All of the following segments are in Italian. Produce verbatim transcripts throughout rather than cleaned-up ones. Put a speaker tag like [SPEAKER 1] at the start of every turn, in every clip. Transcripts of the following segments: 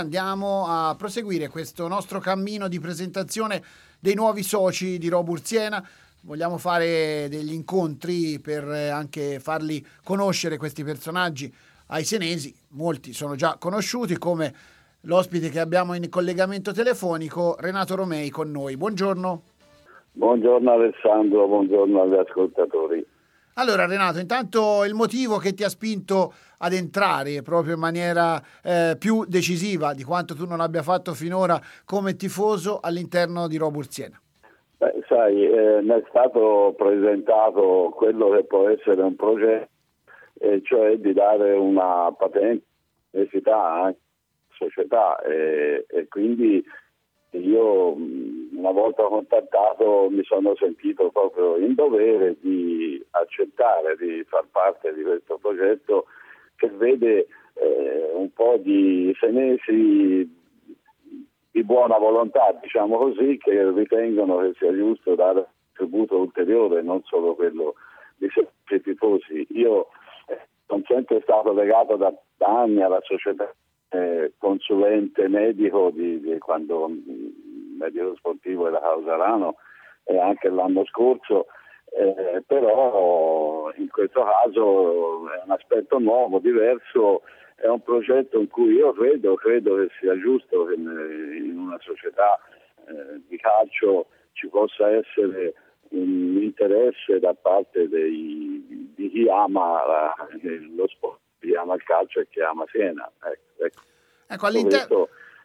[SPEAKER 1] Andiamo a proseguire questo nostro cammino di presentazione dei nuovi soci di Robur Siena. Vogliamo fare degli incontri per anche farli conoscere questi personaggi ai senesi. Molti sono già conosciuti, come l'ospite che abbiamo in collegamento telefonico, Renato Romei, con noi. Buongiorno.
[SPEAKER 2] Buongiorno Alessandro, buongiorno agli ascoltatori.
[SPEAKER 1] Allora Renato, intanto il motivo che ti ha spinto ad entrare proprio in maniera eh, più decisiva di quanto tu non abbia fatto finora come tifoso all'interno di Robur Siena.
[SPEAKER 2] Beh, sai, eh, mi è stato presentato quello che può essere un progetto, eh, cioè di dare una patente all'università, alla società, e, e quindi io una volta contattato mi sono sentito proprio in dovere di accettare di far parte di questo progetto che vede eh, un po' di senesi di buona volontà, diciamo così, che ritengono che sia giusto dare un contributo ulteriore, non solo quello di semplici tifosi. Io eh, sono sempre stato legato da, da anni alla società, eh, consulente medico di, di quando mh, medico sportivo era Causarano e anche l'anno scorso, eh, però in questo caso è un aspetto nuovo, diverso. È un progetto in cui io credo, credo che sia giusto che in una società eh, di calcio ci possa essere un interesse da parte dei, di chi ama la, lo sport, chi ama il calcio e chi ama Siena. Ecco, ecco.
[SPEAKER 1] ecco all'interno,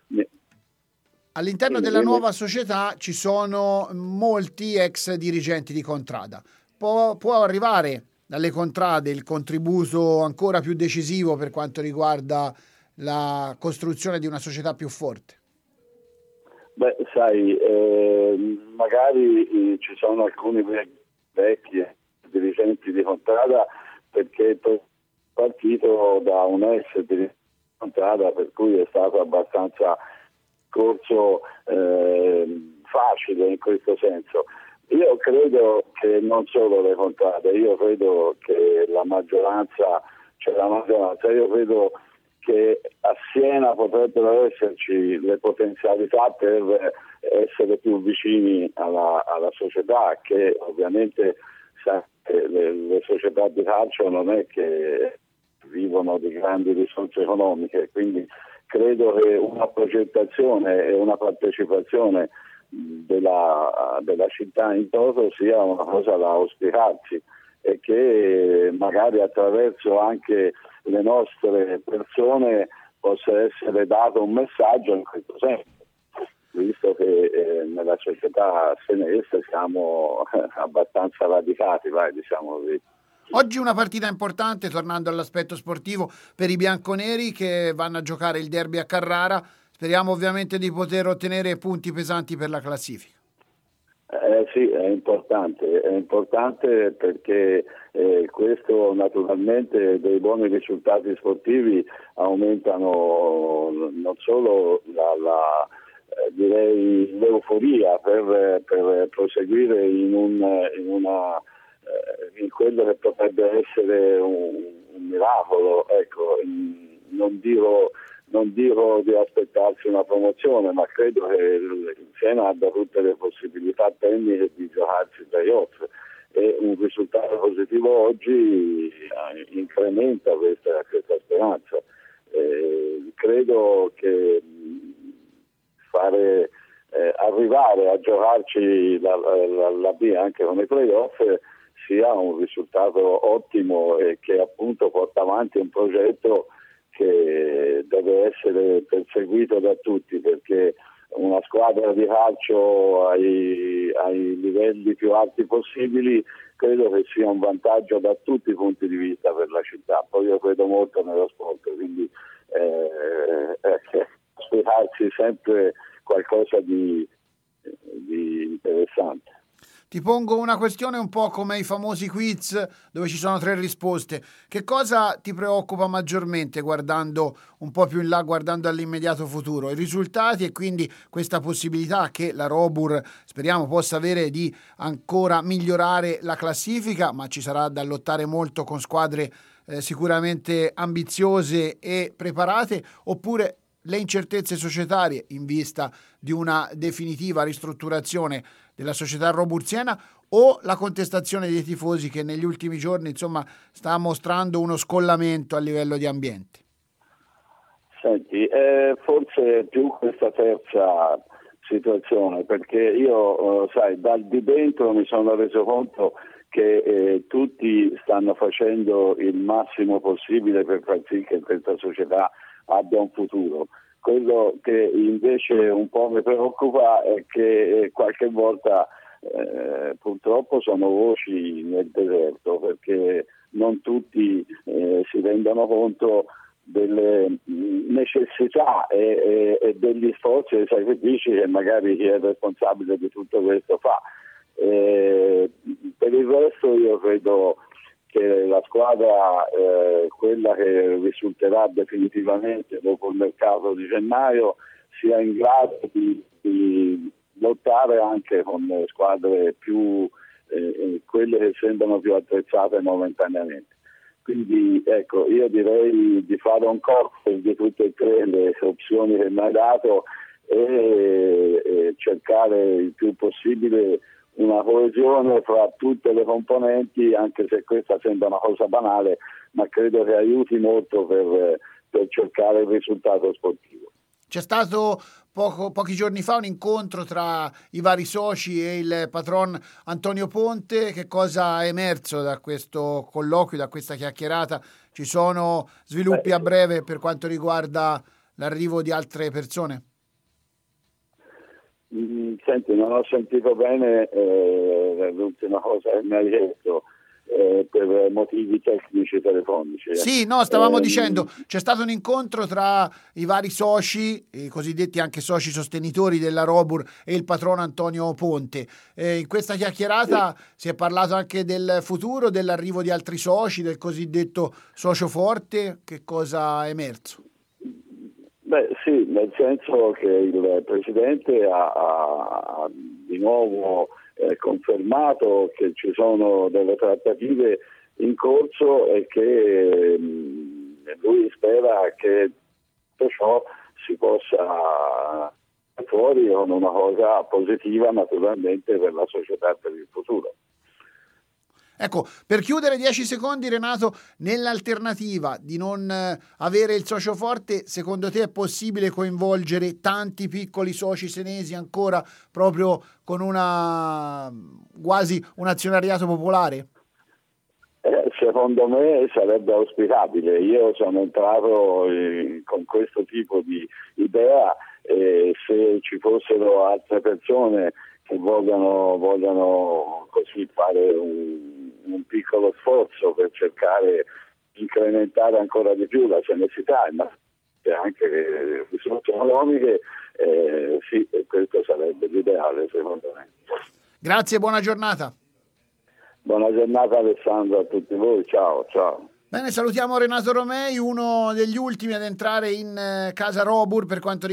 [SPEAKER 1] all'interno della nuova società ci sono molti ex dirigenti di Contrada. Può, può arrivare dalle contrade il contributo ancora più decisivo per quanto riguarda la costruzione di una società più forte?
[SPEAKER 2] Beh, sai, eh, magari eh, ci sono alcuni vecchi dirigenti di Contrada, perché è partito da un ex dirigente di Contrada, per cui è stato abbastanza corso eh, facile in questo senso. Io credo che non solo le contrade, io credo che la maggioranza, cioè la maggioranza, io credo che a Siena potrebbero esserci le potenzialità per essere più vicini alla, alla società, che ovviamente le, le società di calcio non è che vivono di grandi risorse economiche, quindi credo che una progettazione e una partecipazione Della, della città in toto sia una cosa da auspicarsi, e che magari attraverso anche le nostre persone possa essere dato un messaggio in questo senso, visto che eh, nella società senese siamo eh, abbastanza radicati, vai, diciamo così.
[SPEAKER 1] Oggi una partita importante, tornando all'aspetto sportivo, per i bianconeri che vanno a giocare il derby a Carrara. Speriamo ovviamente di poter ottenere punti pesanti per la classifica.
[SPEAKER 2] Eh, sì, è importante, è importante perché eh, questo naturalmente dei buoni risultati sportivi aumentano non solo la, la eh, direi l'euforia per, per proseguire in, un, in, una, eh, in quello che potrebbe essere un, un miracolo, ecco, in, non dirò Non dico di aspettarsi una promozione, ma credo che il Siena abbia tutte le possibilità tecniche di giocarsi i playoff, e un risultato positivo oggi incrementa questa, questa speranza. Eh, credo che fare eh, arrivare a giocarci la, la, la B anche con i playoff sia un risultato ottimo e che appunto porta avanti un progetto che deve essere perseguito da tutti, perché una squadra di calcio ai, ai livelli più alti possibili credo che sia un vantaggio da tutti i punti di vista per la città. Poi io credo molto nello sport, quindi eh, eh, aspettarsi sempre qualcosa di, di interessante.
[SPEAKER 1] Ti pongo una questione un po' come i famosi quiz dove ci sono tre risposte. Che cosa ti preoccupa maggiormente guardando un po' più in là, guardando all'immediato futuro? I risultati e quindi questa possibilità che la Robur speriamo possa avere di ancora migliorare la classifica, ma ci sarà da lottare molto con squadre eh, sicuramente ambiziose e preparate, oppure le incertezze societarie in vista di una definitiva ristrutturazione della società roburziana o la contestazione dei tifosi che negli ultimi giorni insomma sta mostrando uno scollamento a livello di ambiente?
[SPEAKER 2] Senti, eh, forse più questa terza situazione, perché io eh, sai, dal di dentro mi sono reso conto che eh, tutti stanno facendo il massimo possibile per far sì che questa società abbia un futuro. Quello che invece un po' mi preoccupa è che eh, qualche volta eh, purtroppo sono voci nel deserto, perché non tutti eh, si rendono conto delle necessità e, e, e degli sforzi e dei sacrifici che magari chi è responsabile di tutto questo fa. Eh, per il resto io credo che la squadra, eh, quella che risulterà definitivamente dopo il mercato di gennaio, sia in grado di, di lottare anche con le squadre più, eh, quelle che sembrano più attrezzate momentaneamente. Quindi ecco, io direi di fare un cocktail di tutte e tre le opzioni che mi hai dato e, e cercare il più possibile una coesione fra tutte le componenti, anche se questa sembra una cosa banale, ma credo che aiuti molto per, per cercare il risultato sportivo.
[SPEAKER 1] C'è stato poco, pochi giorni fa un incontro tra i vari soci e il patron Antonio Ponte. Che cosa è emerso da questo colloquio, da questa chiacchierata? Ci sono sviluppi
[SPEAKER 2] Beh,
[SPEAKER 1] a breve per quanto riguarda l'arrivo di altre persone?
[SPEAKER 2] Senti, non ho sentito bene eh, l'ultima cosa che mi hai detto. Eh, per motivi tecnici telefonici. Eh.
[SPEAKER 1] Sì, no, stavamo
[SPEAKER 2] eh,
[SPEAKER 1] dicendo, c'è stato un incontro tra i vari soci, i cosiddetti anche soci sostenitori della Robur e il patrono Antonio Ponte. Eh, in questa chiacchierata sì. Si è parlato anche del futuro, dell'arrivo di altri soci, del cosiddetto socio forte. Che cosa è emerso?
[SPEAKER 2] Beh sì, nel senso che il Presidente ha, ha di nuovo eh, confermato che ci sono delle trattative in corso e che mh, lui spera che tutto ciò si possa fuori con una cosa positiva naturalmente per la società e per il futuro.
[SPEAKER 1] Ecco, per chiudere dieci secondi, Renato, nell'alternativa di non avere il socio forte, secondo te è possibile coinvolgere tanti piccoli soci senesi ancora proprio con una quasi un azionariato popolare?
[SPEAKER 2] Eh, secondo me sarebbe auspicabile. Io sono entrato in, con questo tipo di idea e se ci fossero altre persone che vogliono, vogliono così fare un un piccolo sforzo per cercare di incrementare ancora di più la senesità ma anche le risorse economiche, eh, sì, questo sarebbe l'ideale secondo me.
[SPEAKER 1] Grazie, buona giornata.
[SPEAKER 2] Buona giornata Alessandro a tutti voi, ciao ciao.
[SPEAKER 1] Bene, salutiamo Renato Romei, uno degli ultimi ad entrare in casa Robur per quanto riguarda